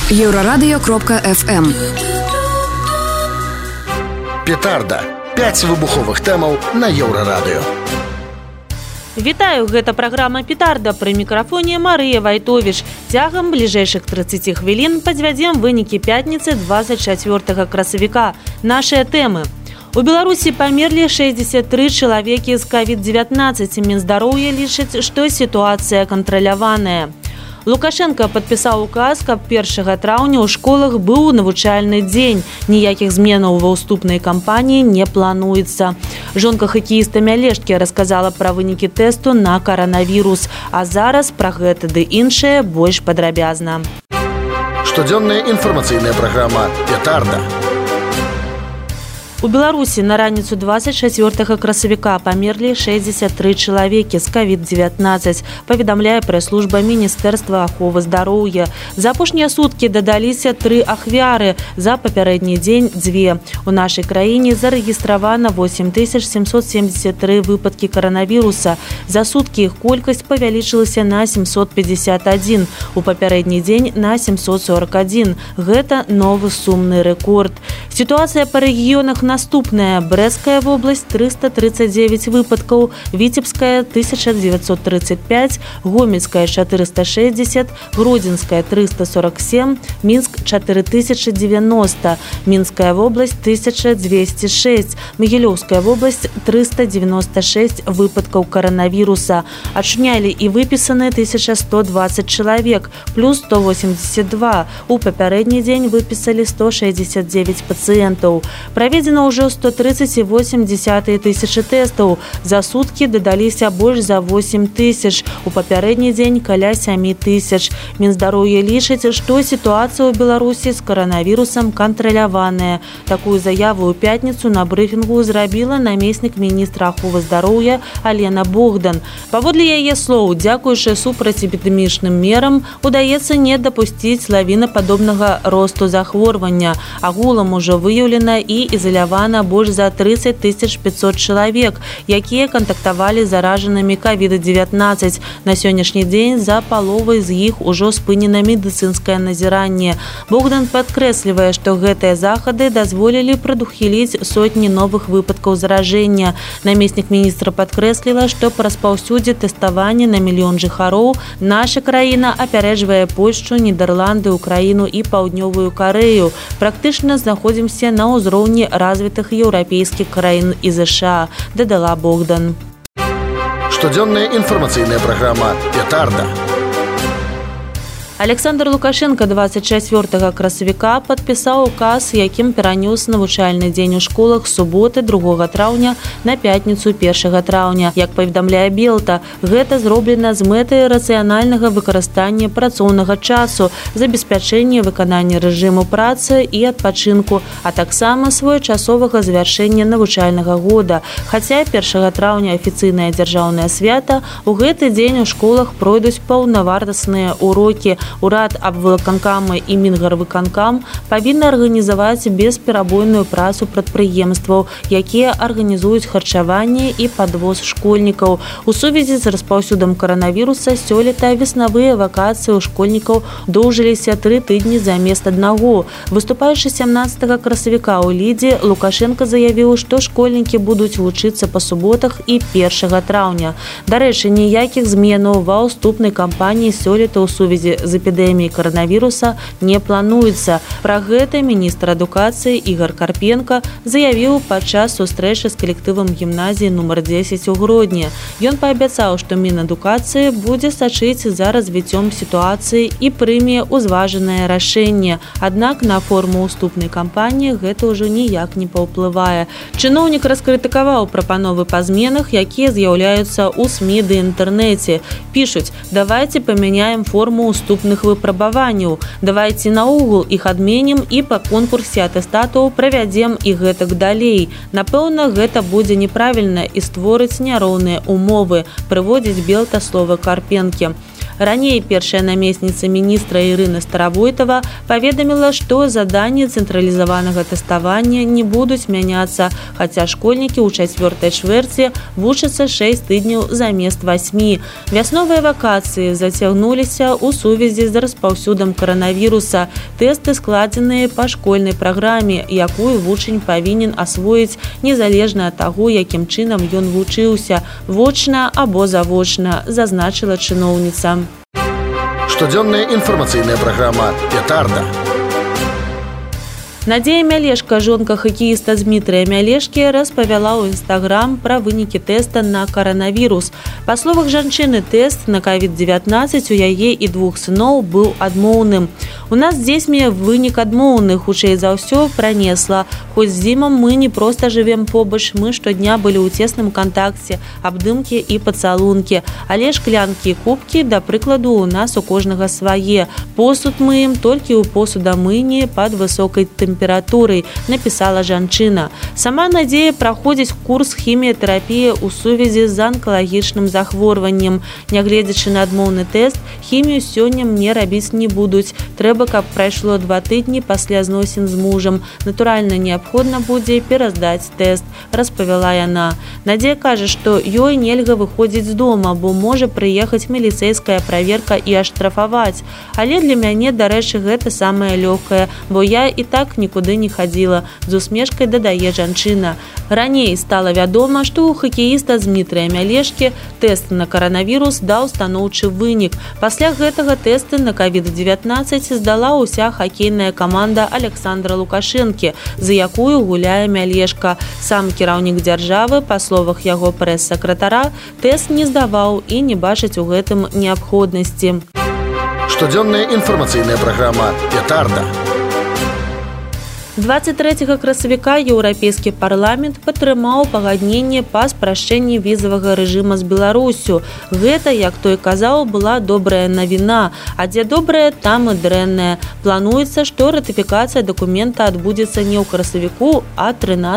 Еўрарадыё.FM. Петарда. 5 выбуховых тэмаў на Еўрарадыё. Вітаю, гэта праграма «Петарда». Пры мікрафоне Марыя Вайтовіч. Цягам бліжэйшых 30 хвілін падвядзем вынікі пятніцы 24 красавіка. Нашыя тэмы. У Беларусі памерлі 63 чалавекі з COVID-19. Мінздароўя лічыць, што сітуацыя кантраляваная. Лукашенко падпісаў указ, каб 1 траўня ў школах быў навучальны дзень. Ніякіх зменаў ва ўступнай кампаніі не плануецца. Жонка хакеіста Мялешкі расказала пра вынікі тэсту на каранавірус. А зараз пра гэта ды іншае больш падрабязна. Штодзённая інфармацыйная праграма «Петарда». У Беларусі на раніцу 24 красавіка памерлі 63 чалавекі з COVID-19, паведамляе прэс-служба Міністэрства аховы здароўя. За апошнія суткі дадаліся 3 ахвяры, за папярэдні дзень 2. У нашай краіне зарэгістравана 8773 выпадкі каранавіруса. За суткі іх колькасць павялічылася на 751, у папярэдні дзень на 741. Гэта новы сумны рэкорд. Сітуацыя па рэгіёнах наступная. Брэсцкая вобласць 339 выпадкаў, Віцебская 1935, Гомельская 460, Гродзенская 347, Мінск 4090, Мінская вобласць 1206, Магілёўская вобласць 396 выпадкаў каранавіруса. Адчынялі і выпісаны 1120 чалавек, плюс 182. У папярэдні дзень выпісалі 169 пацыентаў. Праведзена ўжо 130,8 тысячы тэстаў. За суткі дадаліся больш за 8 тысяч. У папярэдні дзень каля 7 тысяч. Мінздароўе лічыць, што сітуацыя ў Беларусі з каранавірусам кантраляваная. Такую заяву ў пятніцу на брыфінгу зрабіла намеснік міністра аховы здароўя Алена Богдан. Паводле яе слоў, дзякуючы супрацьэпідэмічным мерам, удаецца не дапусціць лавінападобнага росту захворвання. Агулам ужо выяўлена і ізалявана больш за 30 500 чалавек, якія кантактавалі з заражанымі COVID-19. На сённяшні дзень за паловай з іх ужо спынена медыцынскае назіранне. Богдан падкрэслівае, што гэтыя захады дазволілі прадухіліць сотні новых выпадкаў заражэння. Намеснік міністра падкрэсліла, што па распаўсюдзе тэставання на мільён жыхароў наша краіна апярэджвае Польшчу, Нідерланды, Украіну і Паўднёвую Карэю. Практычна знаходзімся на ўзроўні развітых еўрапейскіх краін і ЗША, дадала Богдан. Штодзённая інфармацыйная праграма «Петарда». Александр Лукашенко 24 красавіка падпісаў указ, якім перанёс навучальны дзень у школах з суботы 2 траўня на пятніцу 1 траўня. Як паведамляе Белта, гэта зроблена з мэтай рацыянальнага выкарыстання працоўнага часу, забеспячэння выканання рэжыму працы і адпачынку, а таксама своечасовага завяршэння навучальнага года. Хаця 1 траўня афіцыйнае дзяржаўнае свята, у гэты дзень у школах пройдуць паўнавартасныя урокі. Урад абвыканкама і Мінгарвыканкам павінны арганізаваць бесперабойную працу прадпрыемстваў, якія арганізуюць харчаванне і падвоз школьнікаў. У сувязі з распаўсюдам каранавіруса сёлета веснавыя вакацыі ў школьнікаў доўжыліся 3 тыдні замест аднаго. Выступаючы 17 красавіка ў Лідзе, Лукашенко заявіў, што школьнікі будуць вучыцца па суботах і 1 траўня. Дарэчы, ніякіх зменаў ва ўступнай кампаніі сёлета ў сувязі з эпідэміі каранавіруса не плануецца. Пра гэта міністр адукацыі Ігар Карпенка заявіў падчас сустрэчы з калектывам гімназіі нумар 10 у Гродні. Ён паабяцаў, што Мінадукацыі будзе сачыць за развіццём сітуацыі і прыме ўзважанае рашэнне. Аднак на форму ўступнай кампаніі гэта ўжо ніяк не паўплывае. Чыноўнік раскрытыкаваў прапановы па зменах, якія з'яўляюцца ў СМІ ды інтэрнэце. Пішуць: «Давайце памяняем форму ўступнай выпрабаванняў. Давайце наогул іх адменім і па конкурсе атэстатаў правядзем і гэтак далей. Напэўна, гэта будзе неправільна і створыць няроўныя умовы», прыводзіць Белта словы Карпенкі. Ранее першая наместница министра Ірына Старавойтова паведаміла, што заданні цэнтралізаванага тэставання не будуць мяняцца, хаця школьнікі ў 4-й чвэрці вучацца 6 тыдняў замест 8. Вясновыя вакацыі зацягнуліся ў сувязі з распаўсюдам каранавіруса. Тэсты складзеныя па школьнай праграме, якую вучань павінен асвоіць незалежна ад таго, якім чынам ён вучыўся, вочна або завочна, зазначыла чыноўніца. Штодзённая інфармацыйная праграма «Петарда». Надзея Мялешка, жонка хакеіста Дмітрыя Мялешкі, распавяла ў Інстаграм пра вынікі тэста на каранавірус. Па словах жанчыны, тэст на COVID-19 у яе і 2 сыноў быў адмоўным. У нас з дзецьмі вынік адмоўны, хутчэй за ўсё пранесла. Хоць з зімам мы не проста жывем побач, мы штодня былі ў цесным кантакце, абдымкі і пацалункі. Але шклянкі і кубкі, да прыкладу, у нас у кожнага свае. Посуд мыем толькі ў посудамыйні пад высокай тэмпературай, напісала жанчына. Сама Надзея праходзіць курс хіміятэрапіі ў сувязі з анкалагічным захворваннем. Нягледзячы на адмоўны тэст, хімію сёння мне рабіць не будуць. Трэба, каб прайшло 2 тыдні пасля зносін з мужам. Натуральна, неабходна будзе пераздаць тэст, распавяла яна. Надзея кажа, што ёй нельга выходзіць з дома, бо можа прыехаць міліцэйская праверка і аштрафаваць. Але для мяне, дарэчы, гэта самае лёгкае, бо я і так нікуды не хадзіла, з усмешкай дадае жанчына. Раней стала вядома, што у хакеіста Дмітрыя Мялешкі тэст на каранавірус даў станоўчы вынік. Пасля гэтага тэсты на COVID-19 здала ўся хакейная каманда Александра Лукашэнкі, за якую гуляе Мялешка. Сам кіраўнік дзяржавы, па словах яго прэс-сакратара, тэст не здаваў і не бачыць у гэтым неабходнасці. Штодзённая інфармацыйная праграма «Петарда». 23 красавіка Еўрапейскі парламент падтрымаў пагадненне па спрашчэнні візавага рэжыма з Беларусю. Гэта, як той казаў, была добрая навіна. А дзе добрая, там і дрэнная. Плануецца, што ратыфікацыя дакумента адбудзецца не ў красавіку, а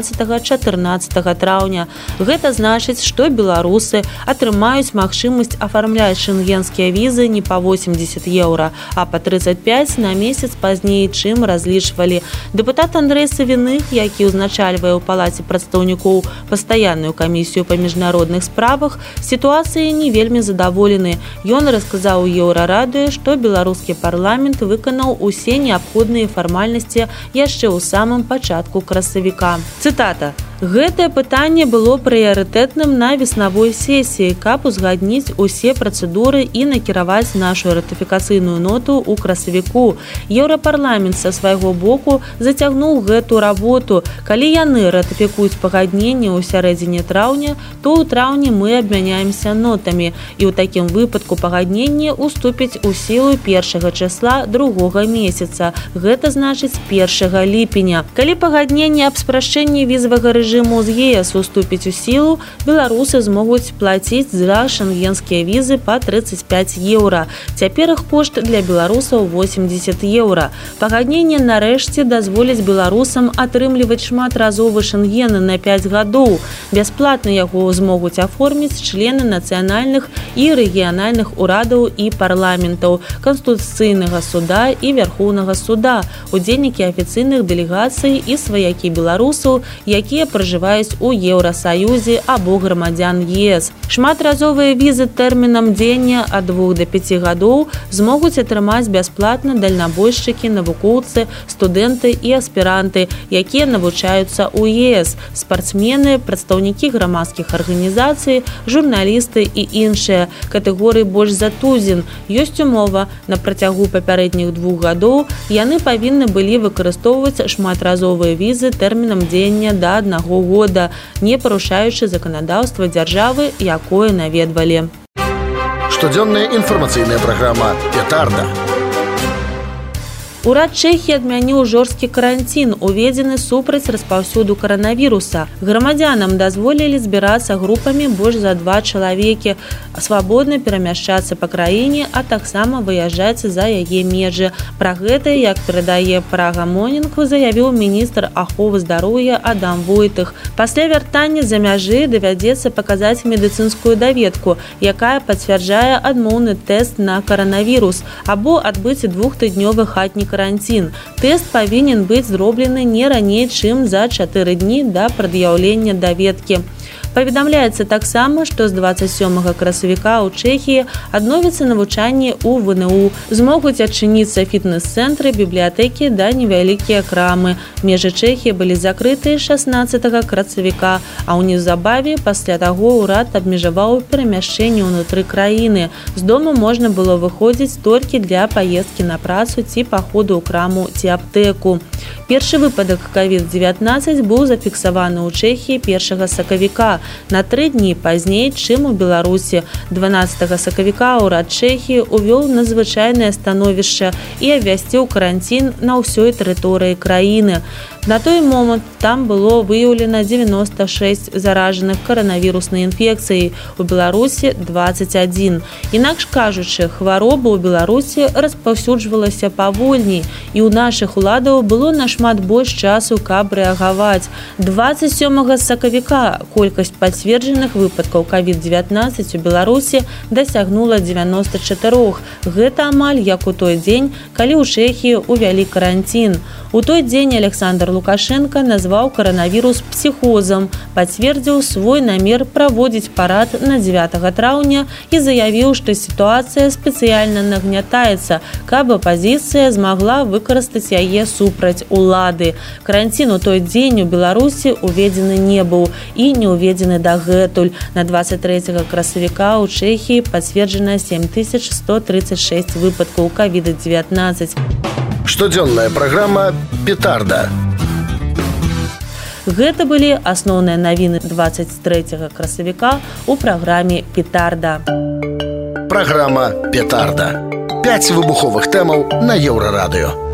13-14 траўня. Гэта значыць, што беларусы атрымаюць магчымасць афармляць шэнгенскія візы не па 80 еўра, а па 35 на месяц пазней, чым разлічвалі. Дэпутат Андрэй Савіных, які ўзначальвае ў палаце прадстаўнікоў пастаянную камісію па міжнародных справах, сітуацыяй не вельмі задаволены. Ён расказаў у Еўрарадыё, што беларускі парламент выканаў усе неабходныя фармальнасці яшчэ ў самым пачатку красавіка. Цытата. Гэтае пытанне было прыярытэтным на веснавой сесіі, каб узгадніць усе працэдуры і накіраваць нашу ратыфікацыйную ноту ў красавіку. Еўрапарламент са свайго боку зацягнуў гэту работу. Калі яны ратыфікуюць пагадненне ў сярэдзіне траўня, то ў траўні мы абмяняемся нотамі, і ў такім выпадку пагадненне уступіць у сілу 1 числа 2 месяца. Гэта значыць 1 ліпеня. Калі пагадненне аб спрашчэнні візавага рэжыму з ЕС уступіць у сілу, беларусы змогуць плаціць за шэнгенскія візы па 35 еўра. Цяпер іх кошт для беларусаў 80 еўра. Пагадненне нарэшце дазволіць беларусам атрымліваць шматразовы шэнген на 5 гадоў. Бясплатна яго змогуць аформіць члены нацыянальных і рэгіянальных урадаў і парламентаў, Канстытуцыйнага суда і Вярхоўнага суда, удзельнікі афіцыйных дэлегацый і сваякі беларусаў, якія пражываюць у Еўрасаюзе або грамадзян ЕС. Шматразовыя візы тэрмінам дзеяння ад 2 до 5 гадоў змогуць атрымаць бясплатна дальнабойшчыкі, навукоўцы, студэнты і аспіранты, якія навучаюцца ў ЕС, спартсмены, прадстаўнікі грамадскіх арганізацый, журналісты і іншыя. Катэгорыі больш за тузін. Ёсць умова. На працягу папярэдніх 2 гадоў яны павінны былі выкарыстоўваць шматразовыя візы тэрмінам дзеяння да 1 года, не парушаючы заканадаўства дзяржавы, якое наведвалі. Штодзённая інфармацыйная праграма «Петарда». Урад Чэхіі адмяніў жорсткі каранцін, уведзены супраць распаўсюду каранавіруса. Грамадзянам дазволілі збірацца групамі больш за 2 чалавекі, свабодна перамяшчацца па краіне, а таксама выязджаць за яе межы. Пра гэта, як перадае Прага Монінг, заявіў міністр аховы здароўя Адам Войтых. Пасля вяртання за мяжы давядзецца паказаць медыцынскую даведку, якая пацвярджае адмоўны тэст на каранавірус, або адбыць 2-тыднёвы хатні каранцін. Тэст павінен быць зроблены не раней, чым за 4 дні да прад'яўлення даведкі. Паведамляецца таксама, што з 27 красавіка ў Чэхіі адновіцца навучанне ў ВНУ. Змогуць адчыніцца фітнес-цэнтры, бібліятэкі да невялікія крамы. Межы Чэхіі былі закрытыя 16 красавіка, а ў неўзабаве пасля таго ўрад абмежаваў перамяшчэнне ўнутры краіны. З дому можна было выходзіць толькі для паездкі на працу ці паходу ў краму ці аптэку. Першы выпадак COVID-19 быў зафіксаваны ў Чэхіі 1 сакавіка, на 3 дні пазней, чым у Беларусі. 12 сакавіка ўрад Чэхіі увёў надзвычайнае становішча і абвясціў каранцін на ўсёй тэрыторыі краіны. На той момант там было выяўлена 96 заражаных каранавіруснай інфекцыяй, у Беларусі 21. Інакш кажучы, хвароба ў Беларусі распаўсюджвалася павольней, і ў нашых уладаў было нашмат больш часу, каб рэагаваць. 27 сакавіка колькасць пацверджаных выпадкаў COVID-19 у Беларусі дасягнула 94. Гэта амаль як у той дзень, калі ў Чэхіі ўвялі каранцін. У той дзень Александр Лукашенко назваў каранавірус псіхозам, пацвердзіў свой намер праводзіць парад на 9 траўня і заявіў, што сітуацыя спецыяльна нагнятаецца, каб апазіцыя змагла выкарыстаць яе супраць улады. Каранцін у той дзень у Беларусі уведзены не быў і не уведзены дагэтуль. На 23 красавіка ў Чэхіі пацверджана 7136 выпадкаў COVID-19. Штодзённая праграма «Петарда». Гэта былі асноўныя навіны 23 красавіка ў праграме «Петарда». Праграма «Петарда». 5 выбуховых тэмаў на Еўрарадыё.